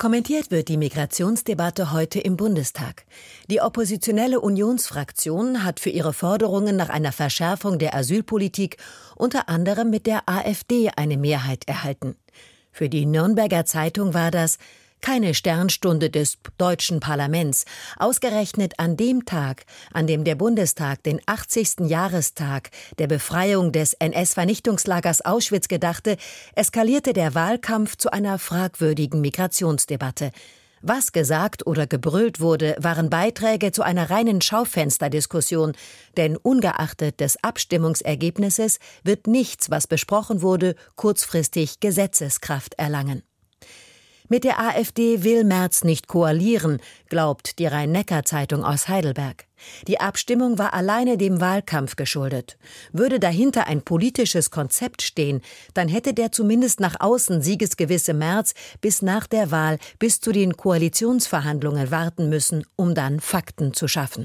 Kommentiert wird die Migrationsdebatte heute im Bundestag. Die oppositionelle Unionsfraktion hat für ihre Forderungen nach einer Verschärfung der Asylpolitik unter anderem mit der AfD eine Mehrheit erhalten. Für die Nürnberger Zeitung war das keine Sternstunde des deutschen Parlaments, ausgerechnet an dem Tag, an dem der Bundestag den 80. Jahrestag der Befreiung des NS-Vernichtungslagers Auschwitz gedachte, eskalierte der Wahlkampf zu einer fragwürdigen Migrationsdebatte. Was gesagt oder gebrüllt wurde, waren Beiträge zu einer reinen Schaufensterdiskussion, denn ungeachtet des Abstimmungsergebnisses wird nichts, was besprochen wurde, kurzfristig Gesetzeskraft erlangen. Mit der AfD will Merz nicht koalieren, glaubt die Rhein-Neckar-Zeitung aus Heidelberg. Die Abstimmung war alleine dem Wahlkampf geschuldet. Würde dahinter ein politisches Konzept stehen, dann hätte der zumindest nach außen siegesgewisse Merz bis nach der Wahl, bis zu den Koalitionsverhandlungen warten müssen, um dann Fakten zu schaffen.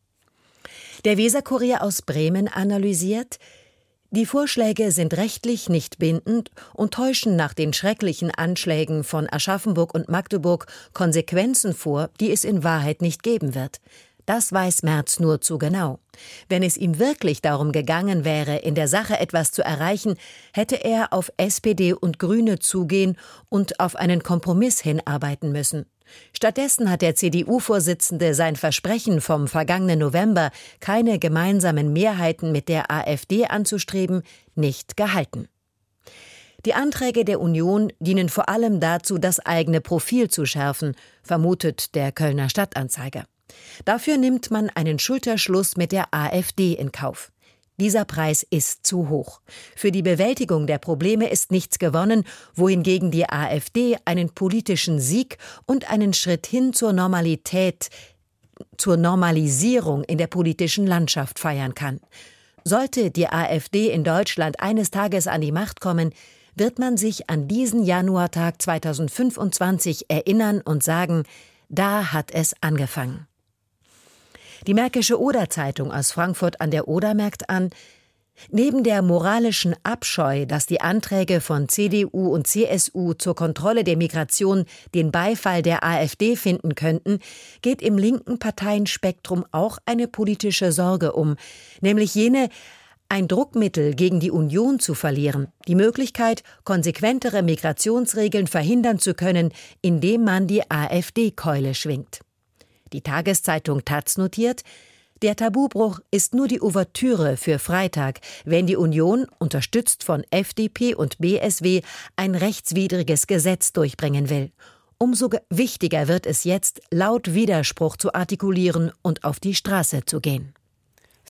Der Weser-Kurier aus Bremen analysiert: Die Vorschläge sind rechtlich nicht bindend und täuschen nach den schrecklichen Anschlägen von Aschaffenburg und Magdeburg Konsequenzen vor, die es in Wahrheit nicht geben wird. Das weiß Merz nur zu genau. Wenn es ihm wirklich darum gegangen wäre, in der Sache etwas zu erreichen, hätte er auf SPD und Grüne zugehen und auf einen Kompromiss hinarbeiten müssen. Stattdessen hat der CDU-Vorsitzende sein Versprechen vom vergangenen November, keine gemeinsamen Mehrheiten mit der AfD anzustreben, nicht gehalten. Die Anträge der Union dienen vor allem dazu, das eigene Profil zu schärfen, vermutet der Kölner Stadtanzeiger. Dafür nimmt man einen Schulterschluss mit der AfD in Kauf. Dieser Preis ist zu hoch. Für die Bewältigung der Probleme ist nichts gewonnen, wohingegen die AfD einen politischen Sieg und einen Schritt hin zur Normalität, zur Normalisierung in der politischen Landschaft feiern kann. Sollte die AfD in Deutschland eines Tages an die Macht kommen, wird man sich an diesen Januartag 2025 erinnern und sagen, da hat es angefangen. Die Märkische Oder-Zeitung aus Frankfurt an der Oder merkt an: Neben der moralischen Abscheu, dass die Anträge von CDU und CSU zur Kontrolle der Migration den Beifall der AfD finden könnten, geht im linken Parteienspektrum auch eine politische Sorge um, nämlich jene, ein Druckmittel gegen die Union zu verlieren, die Möglichkeit, konsequentere Migrationsregeln verhindern zu können, indem man die AfD-Keule schwingt. Die Tageszeitung taz notiert: Der Tabubruch ist nur die Ouvertüre für Freitag, wenn die Union, unterstützt von FDP und BSW, ein rechtswidriges Gesetz durchbringen will. Umso wichtiger wird es jetzt, laut Widerspruch zu artikulieren und auf die Straße zu gehen.